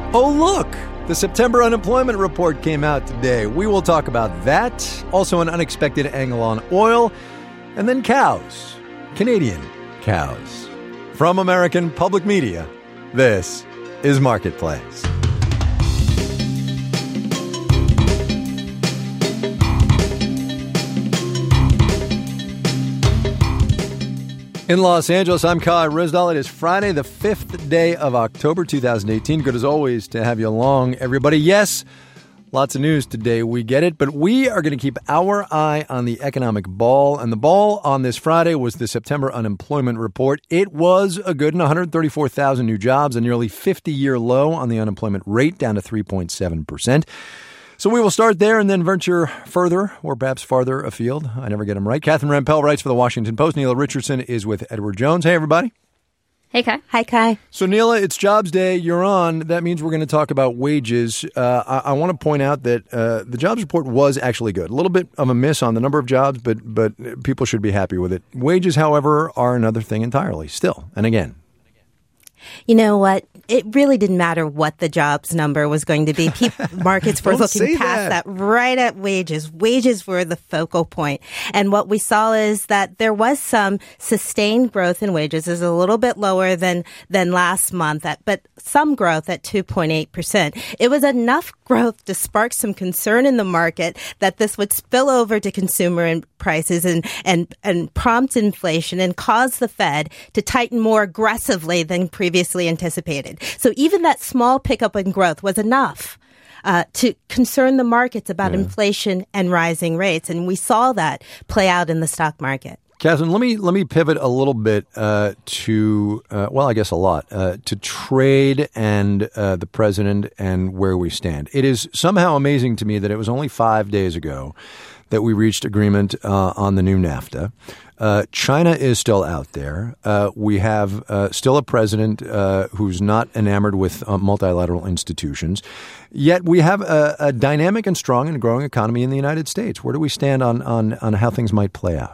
Oh, look, the September unemployment report came out today. We will talk about that. Also, an unexpected angle on oil. And then cows. Canadian cows. From American Public Media, this is Marketplace. In Los Angeles, I'm Kai Ryssdal. It is Friday, the 5th day of October, 2018. Good as always to have you along, everybody. Yes, lots of news today. We get it. But we are going to keep our eye on the economic ball. And the ball on this Friday was the September unemployment report. It was a good 134,000 new jobs, a nearly 50-year low on the unemployment rate, down to 3.7%. So we will start there and then venture further or perhaps farther afield. I never get them right. Catherine Rampell writes for the Washington Post. Neela Richardson is with Edward Jones. Hey, everybody. Hey, Kai. Hi, Kai. So, Neela, it's Jobs Day. You're on. That means we're going to talk about wages. I want to point out that the jobs report was actually good. A little bit of a miss on the number of jobs, but people should be happy with it. Wages, however, are another thing entirely still. And again. You know what? It really didn't matter what the jobs number was going to be. Markets were looking past that right at wages. Wages were the focal point. And what we saw is that there was some sustained growth in wages. It's a little bit lower than last month, but some growth at 2.8%. It was enough growth to spark some concern in the market that this would spill over to consumer prices and prompt inflation and cause the Fed to tighten more aggressively than previously anticipated. So even that small pickup in growth was enough to concern the markets about inflation and rising rates. And we saw that play out in the stock market. Catherine, let me pivot a little bit to I guess a lot, to trade and the president and where we stand. It is somehow amazing to me that it was only 5 days ago that we reached agreement on the new NAFTA. China is still out there. We have still a president who's not enamored with multilateral institutions. Yet we have a dynamic and strong and growing economy in the United States. Where do we stand on how things might play out?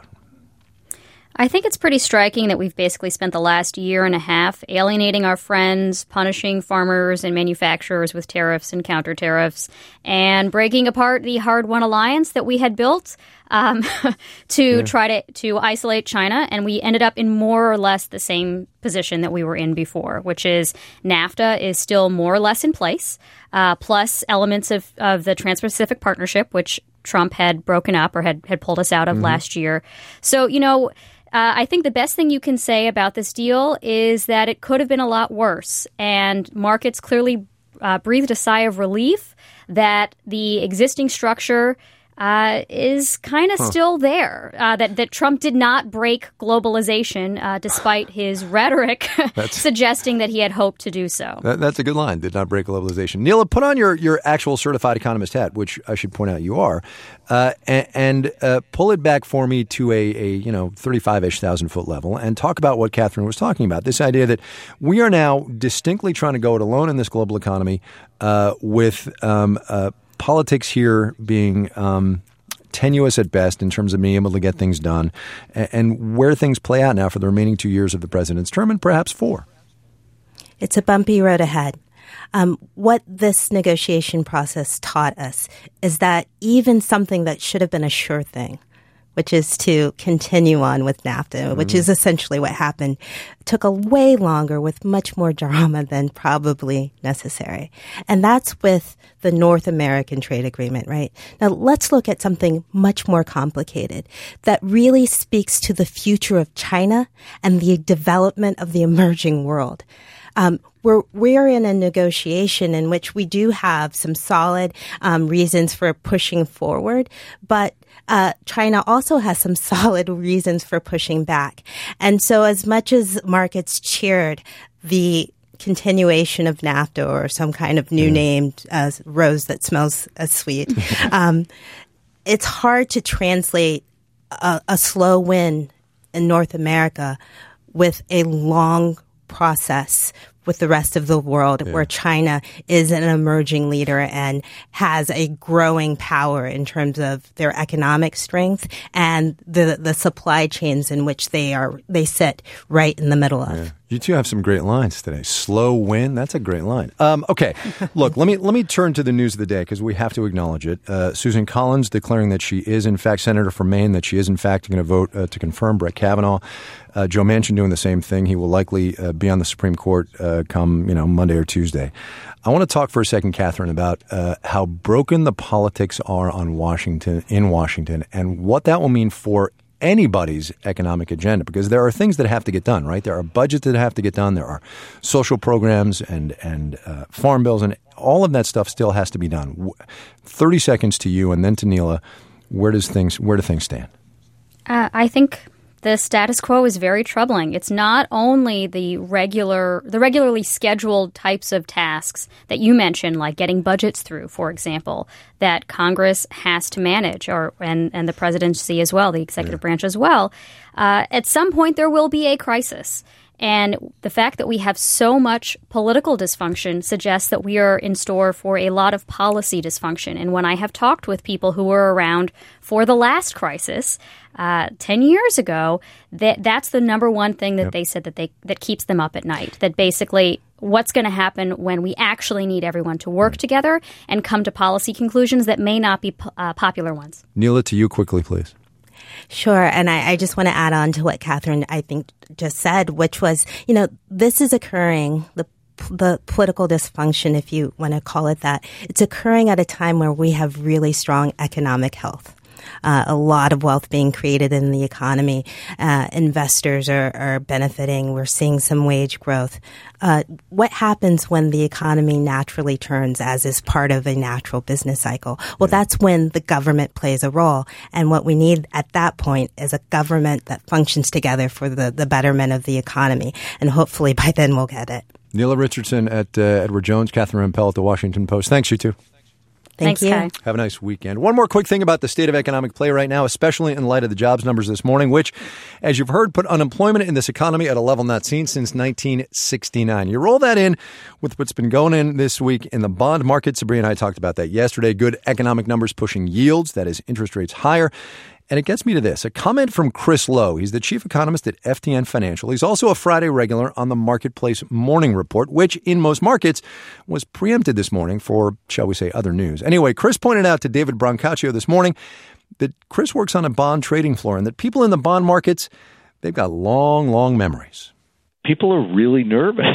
I think it's pretty striking that we've basically spent the last year and a half alienating our friends, punishing farmers and manufacturers with tariffs and counter tariffs, and breaking apart the hard-won alliance that we had built to try to isolate China. And we ended up in more or less the same position that we were in before, which is NAFTA is still more or less in place, plus elements of the Trans-Pacific Partnership, which Trump had broken up or had pulled us out of last year. So, I think the best thing you can say about this deal is that it could have been a lot worse. And markets clearly breathed a sigh of relief that the existing structure is kind of still there, that Trump did not break globalization despite his rhetoric suggesting that he had hoped to do so. That's a good line, did not break globalization. Neela, put on your actual certified economist hat, which I should point out you are, and pull it back for me to a 35-ish thousand foot level and talk about what Catherine was talking about, this idea that we are now distinctly trying to go it alone in this global economy with politics here being tenuous at best in terms of being able to get things done, and where things play out now for the remaining 2 years of the president's term and perhaps 4. It's a bumpy road ahead. What this negotiation process taught us is that even something that should have been a sure thing, which is to continue on with NAFTA, which is essentially what happened, took a way longer with much more drama than probably necessary. And that's with the North American Trade Agreement, right? Now, let's look at something much more complicated that really speaks to the future of China and the development of the emerging world. We're in a negotiation in which we do have some solid reasons for pushing forward, but China also has some solid reasons for pushing back. And so as much as markets cheered the continuation of NAFTA or some kind of new name, rose that smells as sweet, it's hard to translate a slow win in North America with a long process with the rest of the world, where China is an emerging leader and has a growing power in terms of their economic strength and the supply chains in which they sit right in the middle of. Yeah. You two have some great lines today. Slow win. That's a great line. Okay, look, let me turn to the news of the day because we have to acknowledge it. Susan Collins declaring that she is, in fact, senator from Maine, that she is, in fact, going to vote to confirm Brett Kavanaugh. Joe Manchin doing the same thing. He will likely be on the Supreme Court come Monday or Tuesday. I want to talk for a second, Catherine, about how broken the politics are in Washington, and what that will mean for anybody's economic agenda, because there are things that have to get done, right? There are budgets that have to get done. There are social programs and farm bills, and all of that stuff still has to be done. 30 seconds to you, and then to Neela. Where do things stand? I think the status quo is very troubling. It's not only the regularly scheduled types of tasks that you mentioned, like getting budgets through, for example, that Congress has to manage, and the presidency as well, the executive branch as well. At some point, there will be a crisis. And the fact that we have so much political dysfunction suggests that we are in store for a lot of policy dysfunction. And when I have talked with people who were around for the last crisis 10 years ago, that's the number one thing that they said that keeps them up at night. That basically what's going to happen when we actually need everyone to work together and come to policy conclusions that may not be popular ones. Neela, to you quickly, please. Sure. And I just want to add on to what Catherine, I think, just said, which was, this is occurring, the political dysfunction, if you want to call it that. It's occurring at a time where we have really strong economic health. A lot of wealth being created in the economy. Investors are benefiting. We're seeing some wage growth. What happens when the economy naturally turns, as is part of a natural business cycle? Well, that's when the government plays a role. And what we need at that point is a government that functions together for the betterment of the economy. And hopefully by then we'll get it. Neela Richardson at Edward Jones, Catherine Rampell at the Washington Post. Thanks, you two. Thank you. Kai. Have a nice weekend. One more quick thing about the state of economic play right now, especially in light of the jobs numbers this morning, which, as you've heard, put unemployment in this economy at a level not seen since 1969. You roll that in with what's been going in this week in the bond market. Sabrina and I talked about that yesterday. Good economic numbers pushing yields, that is, interest rates higher. And it gets me to this, a comment from Chris Lowe. He's the chief economist at FTN Financial. He's also a Friday regular on the Marketplace Morning Report, which in most markets was preempted this morning for, shall we say, other news. Anyway, Chris pointed out to David Brancaccio this morning that Chris works on a bond trading floor and that people in the bond markets, they've got long, long memories. People are really nervous.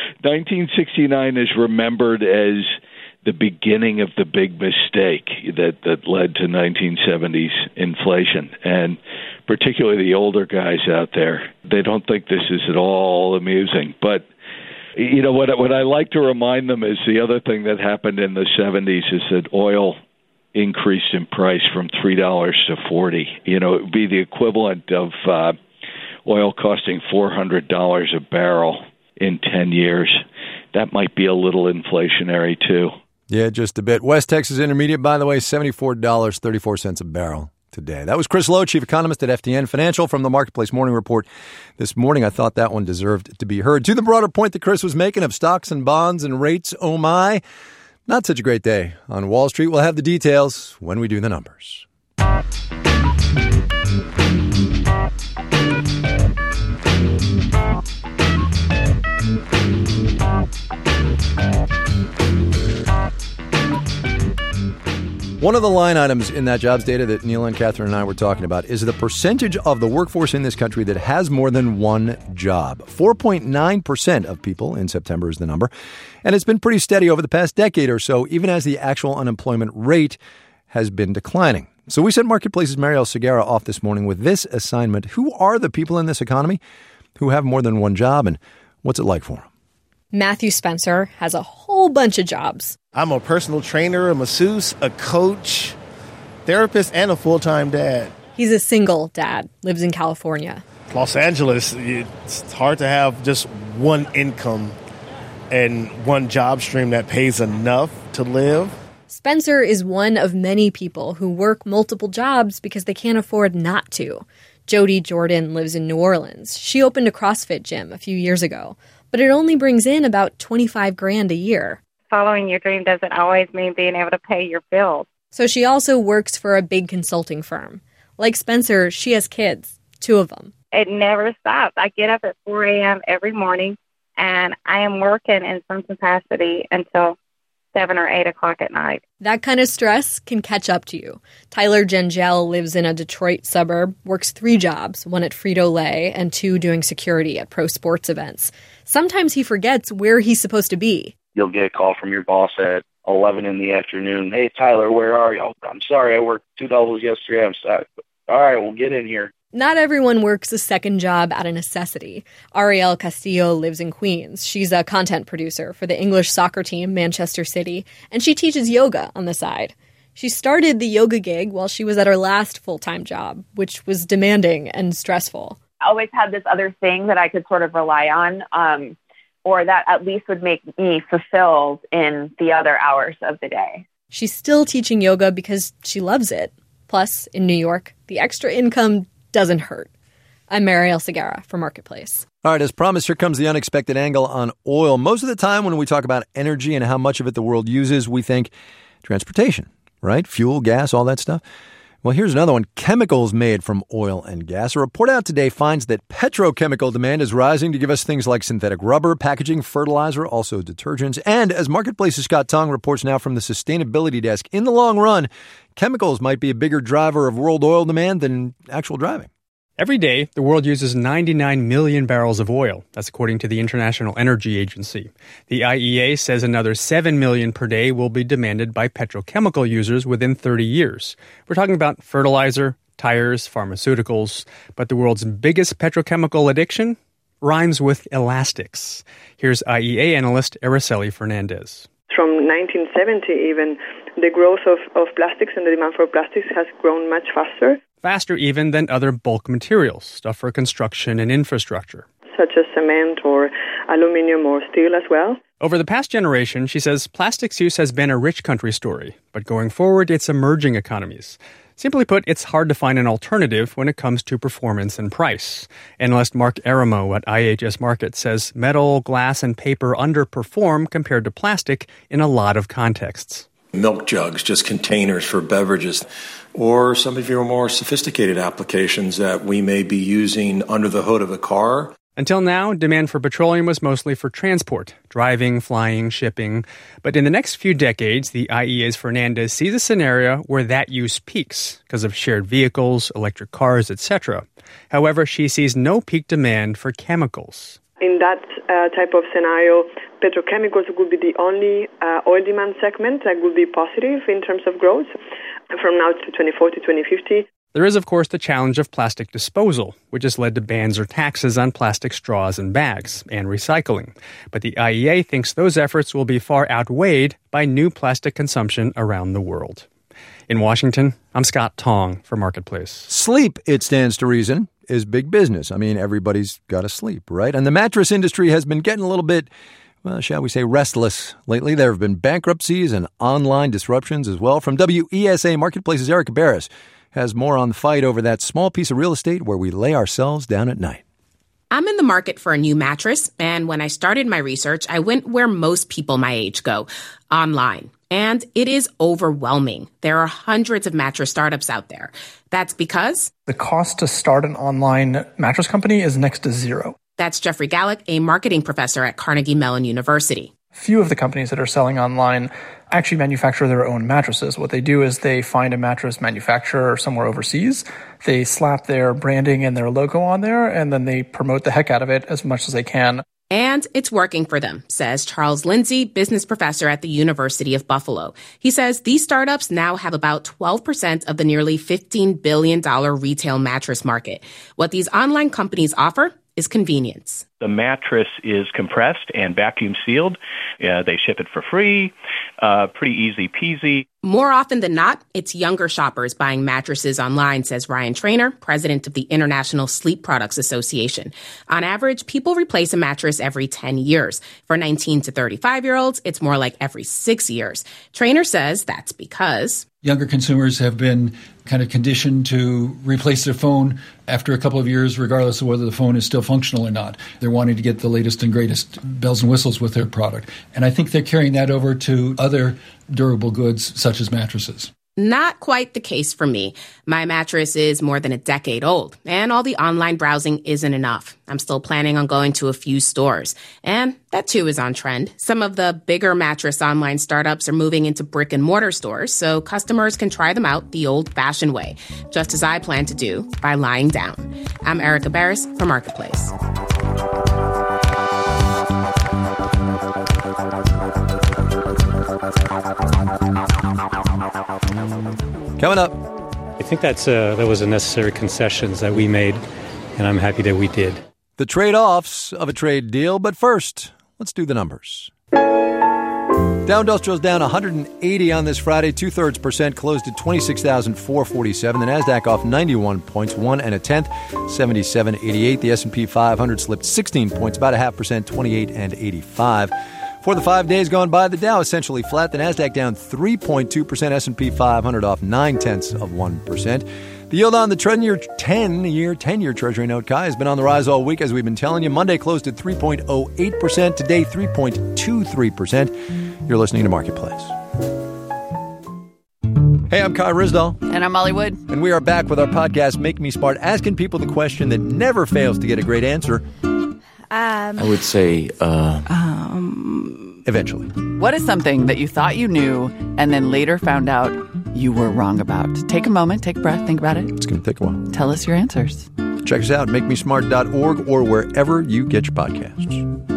1969 is remembered as the beginning of the big mistake that led to 1970s inflation. And particularly the older guys out there, they don't think this is at all amusing. But, what I like to remind them is the other thing that happened in the 70s is that oil increased in price from $3 to $40. It would be the equivalent of oil costing $400 a barrel in 10 years. That might be a little inflationary, too. Yeah, just a bit. West Texas Intermediate, by the way, $74.34 a barrel today. That was Chris Lowe, chief economist at FTN Financial from the Marketplace Morning Report this morning. I thought that one deserved to be heard. To the broader point that Chris was making of stocks and bonds and rates, oh my, not such a great day on Wall Street. We'll have the details when we do the numbers. One of the line items in that jobs data that Neela and Catherine and I were talking about is the percentage of the workforce in this country that has more than one job. 4.9% of people in September is the number. And it's been pretty steady over the past decade or so, even as the actual unemployment rate has been declining. So we sent Marketplace's Mariel Segura off this morning with this assignment. Who are the people in this economy who have more than one job, and what's it like for them? Matthew Spencer has a whole bunch of jobs. I'm a personal trainer, a masseuse, a coach, therapist, and a full-time dad. He's a single dad, lives in California. Los Angeles, it's hard to have just one income and one job stream that pays enough to live. Spencer is one of many people who work multiple jobs because they can't afford not to. Jody Jordan lives in New Orleans. She opened a CrossFit gym a few years ago. but it only brings in about $25,000 a year. Following your dream doesn't always mean being able to pay your bills. So she also works for a big consulting firm. Like Spencer, she has kids, 2 of them. It never stops. I get up at 4 a.m. every morning, and I am working in some capacity until 7 or 8 o'clock at night. That kind of stress can catch up to you. Tyler Gengel lives in a Detroit suburb, works 3 jobs, 1 at Frito-Lay and 2 doing security at pro sports events. Sometimes he forgets where he's supposed to be. You'll get a call from your boss at 11 in the afternoon. Hey, Tyler, where are you? I'm sorry, I worked 2 doubles yesterday. I'm sorry. All right, we'll get in here. Not everyone works a second job out of necessity. Ariel Castillo lives in Queens. She's a content producer for the English soccer team, Manchester City, and she teaches yoga on the side. She started the yoga gig while she was at her last full-time job, which was demanding and stressful. I always had this other thing that I could sort of rely on, or that at least would make me fulfilled in the other hours of the day. She's still teaching yoga because she loves it. Plus, in New York, the extra income doesn't hurt. I'm Mariel Segarra for Marketplace. All right, as promised, here comes the unexpected angle on oil. Most of the time when we talk about energy and how much of it the world uses, we think transportation, right? Fuel, gas, all that stuff. Well, here's another one. Chemicals made from oil and gas. A report out today finds that petrochemical demand is rising to give us things like synthetic rubber, packaging, fertilizer, also detergents. And as Marketplace's Scott Tong reports now from the Sustainability Desk, in the long run, chemicals might be a bigger driver of world oil demand than actual driving. Every day, the world uses 99 million barrels of oil. That's according to the International Energy Agency. The IEA says another 7 million per day will be demanded by petrochemical users within 30 years. We're talking about fertilizer, tires, pharmaceuticals. But the world's biggest petrochemical addiction rhymes with elastics. Here's IEA analyst Araceli Fernandez. From 1970 even, the growth of plastics and the demand for plastics has grown much faster. Faster even than other bulk materials, stuff for construction and infrastructure. Such as cement or aluminum or steel as well. Over the past generation, she says, plastics use has been a rich country story, but going forward, it's emerging economies. Simply put, it's hard to find an alternative when it comes to performance and price. Analyst Mark Aramo at IHS Markit says metal, glass, and paper underperform compared to plastic in a lot of contexts. Milk jugs, just containers for beverages, or some of your more sophisticated applications that we may be using under the hood of a car. Until now, demand for petroleum was mostly for transport, driving, flying, shipping. But in the next few decades, the IEA's Fernandez sees a scenario where that use peaks because of shared vehicles, electric cars, etc. However, she sees no peak demand for chemicals. In that type of scenario, petrochemicals would be the only oil demand segment that would be positive in terms of growth from now to 2040 to 2050. There is, of course, the challenge of plastic disposal, which has led to bans or taxes on plastic straws and bags, and recycling. But the IEA thinks those efforts will be far outweighed by new plastic consumption around the world. In Washington, I'm Scott Tong for Marketplace. Sleep, it stands to reason, is big business. I mean, everybody's got to sleep, right? And the mattress industry has been getting a little bit, well, shall we say, restless lately. There have been bankruptcies and online disruptions as well. From WESA Marketplace's Erica Barris has more on the fight over that small piece of real estate where we lay ourselves down at night. I'm in the market for a new mattress, and when I started my research, I went where most people my age go, online. And it is overwhelming. There are hundreds of mattress startups out there. That's because the cost to start an online mattress company is next to zero. That's Jeffrey Gallick, a marketing professor at Carnegie Mellon University. Few of the companies that are selling online actually manufacture their own mattresses. What they do is they find a mattress manufacturer somewhere overseas. They slap their branding and their logo on there, and then they promote the heck out of it as much as they can. And it's working for them, says Charles Lindsay, business professor at the University of Buffalo. He says these startups now have about 12% of the nearly $15 billion retail mattress market. What these online companies offer is convenience. The mattress is compressed and vacuum sealed. They ship it for free, pretty easy peasy. More often than not, it's younger shoppers buying mattresses online, says Ryan Trainer, president of the International Sleep Products Association. On average, people replace a mattress every 10 years. For 19 to 35-year-olds, it's more like every 6 years. Trainer says that's because Younger consumers have been kind of conditioned to replace their phone after a couple of years, regardless of whether the phone is still functional or not. They're wanting to get the latest and greatest bells and whistles with their product. And I think they're carrying that over to other durable goods, such as mattresses. Not quite the case for me. My mattress is more than a decade old, and all the online browsing isn't enough. I'm still planning on going to a few stores, and that too is on trend. Some of the bigger mattress online startups are moving into brick and mortar stores so customers can try them out the old-fashioned way, just as I plan to do by lying down. I'm Erica Barris for Marketplace. Coming up. I think that was a necessary concessions that we made, and I'm happy that we did. The trade-offs of a trade deal, but first, let's do the numbers. Dow Industrial's down 180 on this Friday, 0.2%, closed at 26,447. The Nasdaq off 91 points, 1 1/10, 77.88. The S&P 500 slipped 16 points, about 0.5%, 28.85. For the 5 days gone by, the Dow essentially flat. The Nasdaq down 3.2%. S&P 500 off 0.9%. The yield on the 10-year Treasury note, Kai, has been on the rise all week, as we've been telling you. Monday closed at 3.08%. Today, 3.23%. You're listening to Marketplace. Hey, I'm Kai Ryssdal. And I'm Molly Wood. And we are back with our podcast, Make Me Smart, asking people the question that never fails to get a great answer. I would say, eventually. What is something that you thought you knew and then later found out you were wrong about? Take a moment, take a breath, think about it. It's going to take a while. Tell us your answers. Check us out, makemesmart.org or wherever you get your podcasts.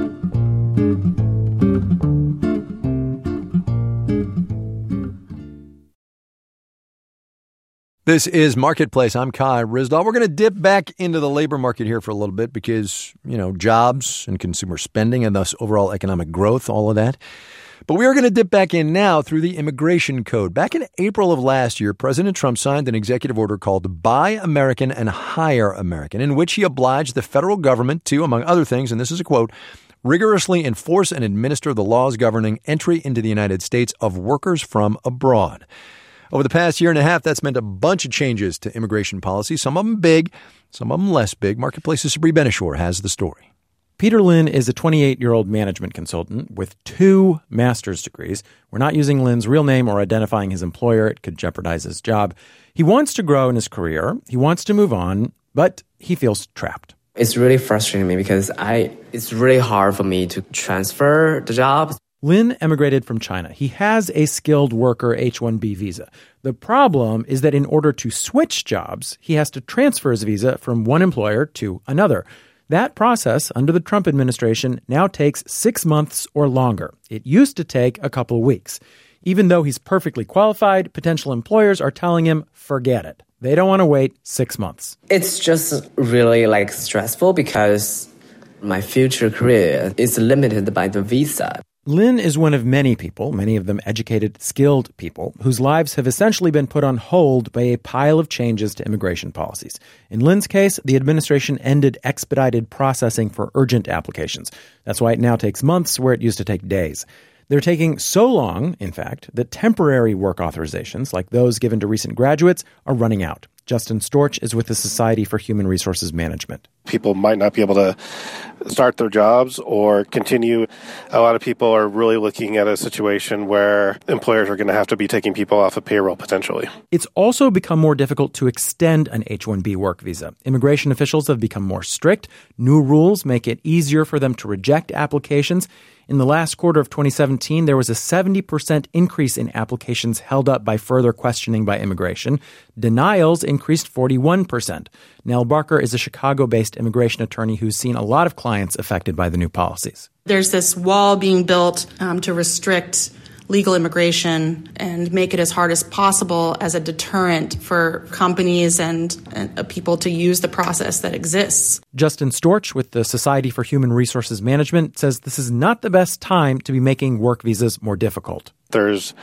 This is Marketplace. I'm Kai Ryssdal. We're going to dip back into the labor market here for a little bit because, jobs and consumer spending and thus overall economic growth, all of that. But we are going to dip back in now through the immigration code. Back in April of last year, President Trump signed an executive order called Buy American and Hire American, in which he obliged the federal government to, among other things, and this is a quote, rigorously enforce and administer the laws governing entry into the United States of workers from abroad. Over the past year and a half, that's meant a bunch of changes to immigration policy, some of them big, some of them less big. Marketplace's Sabri Ben-Achour has the story. Peter Lynn is a 28-year-old management consultant with 2 master's degrees. We're not using Lynn's real name or identifying his employer. It could jeopardize his job. He wants to grow in his career. He wants to move on, but he feels trapped. It's really frustrating me because it's really hard for me to transfer the job. Lynn emigrated from China. He has a skilled worker H-1B visa. The problem is that in order to switch jobs, he has to transfer his visa from one employer to another. That process, under the Trump administration, now takes 6 months or longer. It used to take a couple of weeks. Even though he's perfectly qualified, potential employers are telling him, forget it. They don't want to wait 6 months. It's just really stressful because my future career is limited by the visa. Lynn is one of many people, many of them educated, skilled people, whose lives have essentially been put on hold by a pile of changes to immigration policies. In Lynn's case, the administration ended expedited processing for urgent applications. That's why it now takes months where it used to take days. They're taking so long, in fact, that temporary work authorizations, like those given to recent graduates, are running out. Justin Storch is with the Society for Human Resources Management. People might not be able to start their jobs or continue. A lot of people are really looking at a situation where employers are going to have to be taking people off of payroll potentially. It's also become more difficult to extend an H-1B work visa. Immigration officials have become more strict. New rules make it easier for them to reject applications. In the last quarter of 2017, there was a 70% increase in applications held up by further questioning by immigration. Denials increased 41%. Nell Barker is a Chicago-based immigration attorney who's seen a lot of clients affected by the new policies. There's this wall being built to restrict legal immigration and make it as hard as possible as a deterrent for companies and people to use the process that exists. Justin Storch with the Society for Human Resources Management says this is not the best time to be making work visas more difficult. There's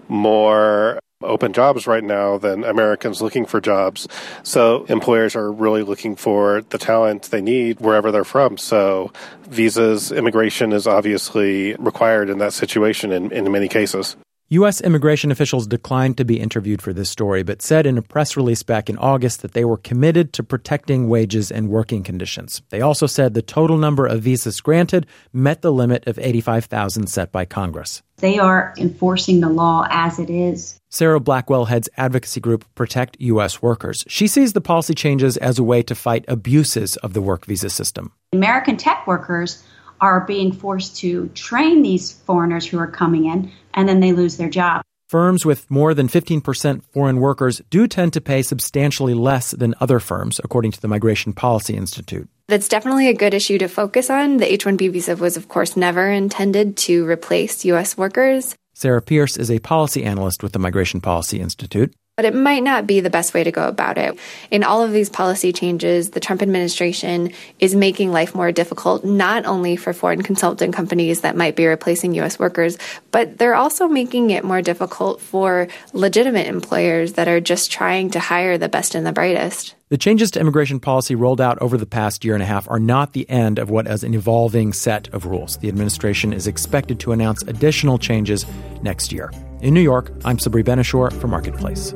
more open jobs right now than Americans looking for jobs. So employers are really looking for the talent they need wherever they're from. So visas, immigration is obviously required in that situation in many cases. U.S. immigration officials declined to be interviewed for this story, but said in a press release back in August that they were committed to protecting wages and working conditions. They also said the total number of visas granted met the limit of 85,000 set by Congress. They are enforcing the law as it is. Sarah Blackwell heads advocacy group Protect U.S. Workers. She sees the policy changes as a way to fight abuses of the work visa system. American tech workers are being forced to train these foreigners who are coming in, and then they lose their job. Firms with more than 15% foreign workers do tend to pay substantially less than other firms, according to the Migration Policy Institute. That's definitely a good issue to focus on. The H-1B visa was, of course, never intended to replace U.S. workers. Sarah Pierce is a policy analyst with the Migration Policy Institute. But it might not be the best way to go about it. In all of these policy changes, the Trump administration is making life more difficult, not only for foreign consulting companies that might be replacing U.S. workers, but they're also making it more difficult for legitimate employers that are just trying to hire the best and the brightest. The changes to immigration policy rolled out over the past year and a half are not the end of what is an evolving set of rules. The administration is expected to announce additional changes next year. In New York, I'm Sabri Benishore for Marketplace.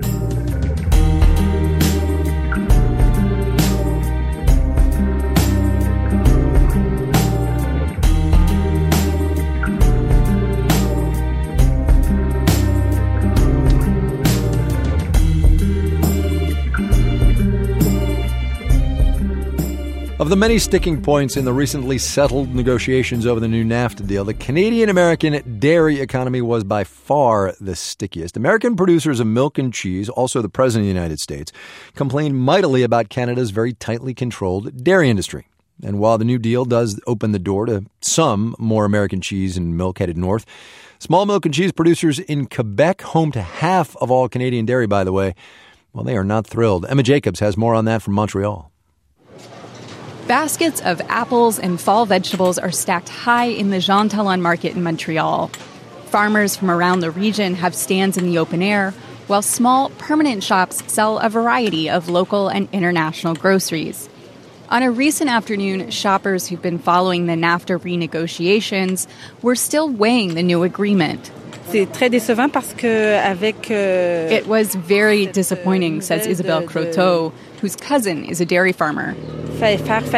Of the many sticking points in the recently settled negotiations over the new NAFTA deal, the Canadian-American dairy economy was by far the stickiest. American producers of milk and cheese, also the President of the United States, complained mightily about Canada's very tightly controlled dairy industry. And while the new deal does open the door to some more American cheese and milk headed north, small milk and cheese producers in Quebec, home to half of all Canadian dairy, by the way, well, they are not thrilled. Emma Jacobs has more on that from Montreal. Baskets of apples and fall vegetables are stacked high in the Jean Talon market in Montreal. Farmers from around the region have stands in the open air, while small, permanent shops sell a variety of local and international groceries. On a recent afternoon, shoppers who've been following the NAFTA renegotiations were still weighing the new agreement. It was very disappointing, says Isabelle Croteau, whose cousin is a dairy farmer. She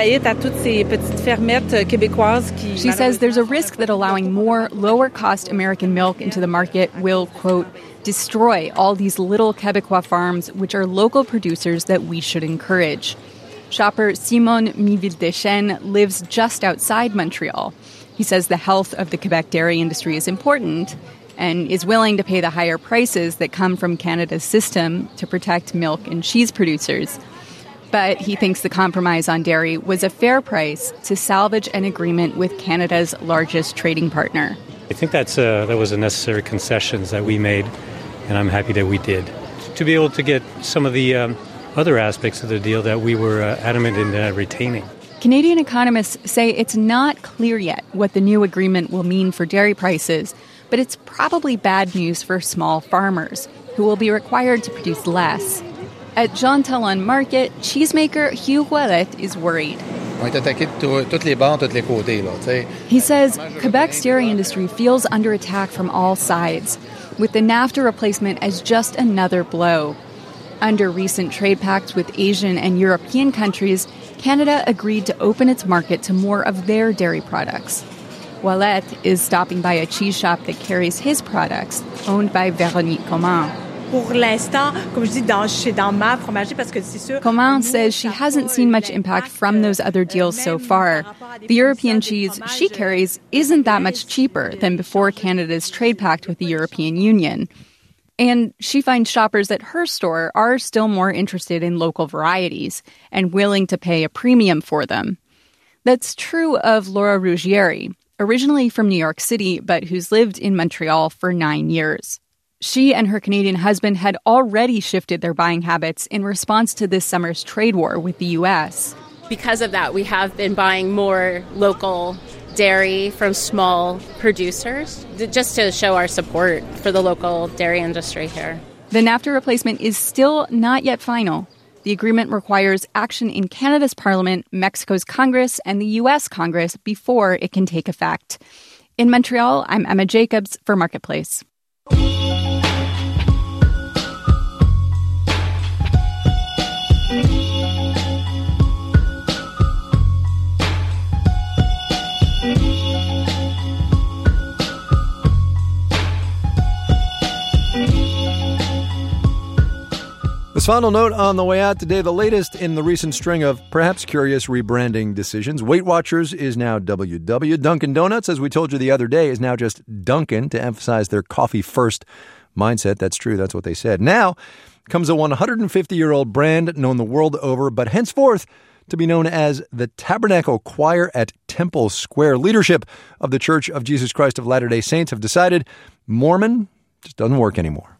says there's a risk that allowing more lower-cost American milk into the market will, quote, destroy all these little Quebecois farms, which are local producers that we should encourage. Shopper Simon Miville-Deschênes lives just outside Montreal. He says the health of the Quebec dairy industry is important and is willing to pay the higher prices that come from Canada's system to protect milk and cheese producers. But he thinks the compromise on dairy was a fair price to salvage an agreement with Canada's largest trading partner. I think that was a necessary concessions that we made, and I'm happy that we did. To be able to get some of the other aspects of the deal that we were adamant in retaining. Canadian economists say it's not clear yet what the new agreement will mean for dairy prices, but it's probably bad news for small farmers, who will be required to produce less. At Jean Talon Market, cheesemaker Hugh Ouellet is worried. He says Quebec's dairy industry feels under attack from all sides, with the NAFTA replacement as just another blow. Under recent trade pacts with Asian and European countries, Canada agreed to open its market to more of their dairy products. Ouellet is stopping by a cheese shop that carries his products, owned by Véronique Coman. Coman says she hasn't seen much impact from those other deals so far. The European cheese she carries isn't that much cheaper than before Canada's trade pact with the European Union. And she finds shoppers at her store are still more interested in local varieties and willing to pay a premium for them. That's true of Laura Ruggieri, originally from New York City, but who's lived in Montreal for 9 years. She and her Canadian husband had already shifted their buying habits in response to this summer's trade war with the U.S. Because of that, we have been buying more local dairy from small producers, just to show our support for the local dairy industry here. The NAFTA replacement is still not yet final. The agreement requires action in Canada's Parliament, Mexico's Congress, and the U.S. Congress before it can take effect. In Montreal, I'm Emma Jacobs for Marketplace. This final note on the way out today, the latest in the recent string of perhaps curious rebranding decisions. Weight Watchers is now WW. Dunkin' Donuts, as we told you the other day, is now just Dunkin' to emphasize their coffee-first mindset. That's true. That's what they said. Now comes a 150-year-old brand known the world over, but henceforth to be known as the Tabernacle Choir at Temple Square. Leadership of the Church of Jesus Christ of Latter-day Saints have decided Mormon just doesn't work anymore.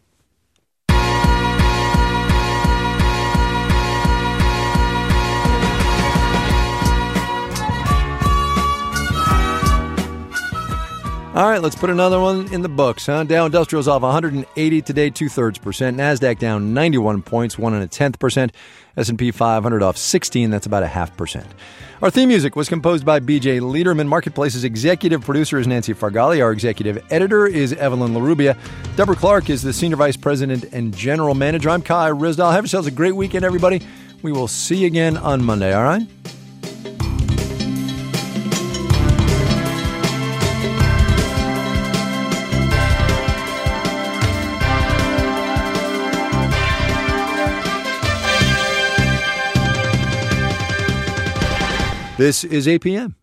All right, let's put another one in the books. Dow Industrial's off 180 today, 2/3%. NASDAQ down 91 points, 1.1%. S&P 500 off 16, that's about 0.5%. Our theme music was composed by B.J. Lederman. Marketplace's executive producer is Nancy Fargali. Our executive editor is Evelyn LaRubia. Deborah Clark is the senior vice president and general manager. I'm Kai Ryssdal. Have yourselves a great weekend, everybody. We will see you again on Monday, all right? This is APM.